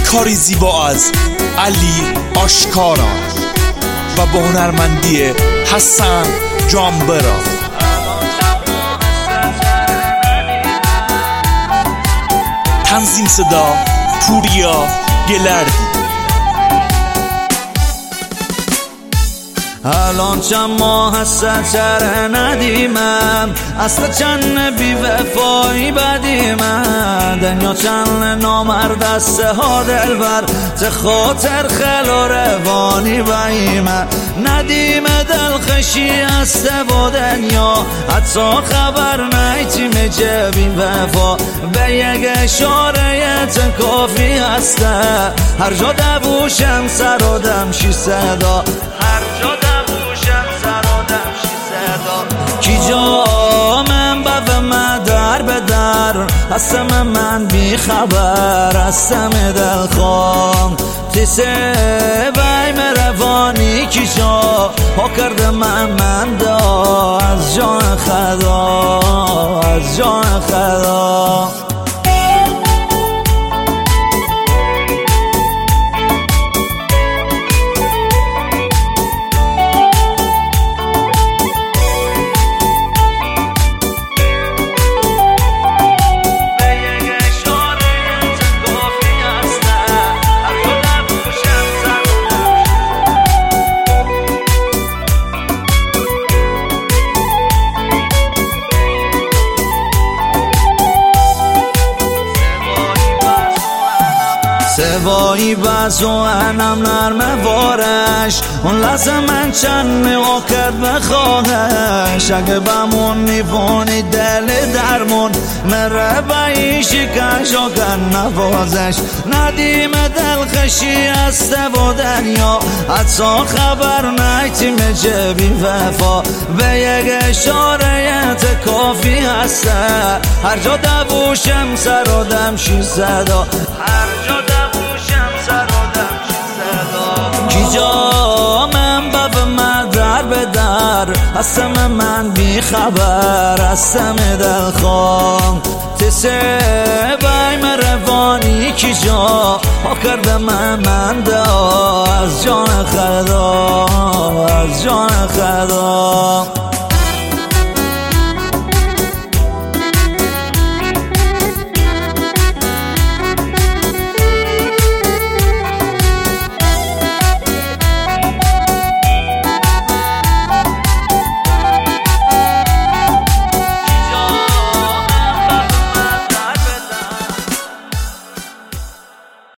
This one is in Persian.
کاری زیبا از علی آشکارا و با هنرمندی حسن جانبرا. تنظیم صدا پوریا گلردی. الان چند ماه هست چره ندیمم، اصلا چند بی وفایی بدیمم، دنیا چند نامرد است ها دلبر، چه خاطر خل و روانی بایمم، ندیم دلخشی است با دنیا، حتی خبر نیتیم جبین وفا، به یک اشارت کافی هست، هر جا دبوشم سر و دمشی صدا، هر جا دبوشم سر و دمشی صدا، کی جا من بف من در به در، هستم من بی خبر، هستم دلخواه تیسه بایم روانی، کی جا ها کرده من دا از جان خدا، از جان خدا. سوایی بس و انم نرمه وارش، اون لحظه من چند نگاه کرد بخواهش، اگه بمون نیفونی دل درمون مره بایشی کشا کن نفازش، ندیم دلخشی است و دنیا، حتی خبر نیتیم جبی وفا، به یک اشارت کافی هست، هر جا دبوشم سر و دمشی صدا، هر جا دبوشم سر و دمشی صدا، کی جا من بف من در به در، هستم من بی خبر، هستم دلخواه تسه بایم روانی، کی جا ها کرده من دا از جان خدا، از جان خدا.